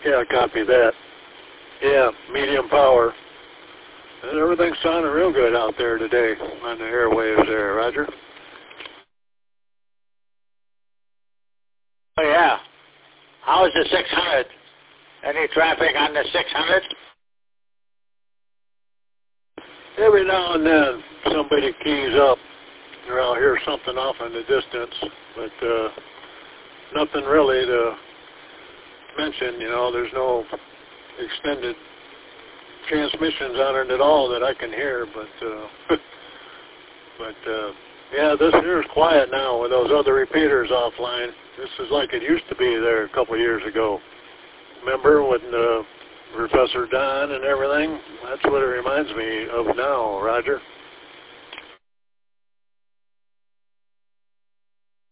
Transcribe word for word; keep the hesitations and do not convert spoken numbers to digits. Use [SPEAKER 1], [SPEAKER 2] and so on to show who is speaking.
[SPEAKER 1] Yeah, copy that. Yeah, medium power. And everything's sounding real good out there today on the airwaves there, Roger.
[SPEAKER 2] Oh, yeah. How's the six hundred? Any traffic on the six hundred?
[SPEAKER 1] Every now and then somebody keys up, or I'll hear something off in the distance, but uh, nothing really to mention. You know, there's no extended transmissions on it at all that I can hear, but uh, but uh, yeah, this here is quiet now with those other repeaters offline. This is like it used to be there a couple of years ago. Remember when uh, Professor Don and everything? That's what it reminds me of now, Roger.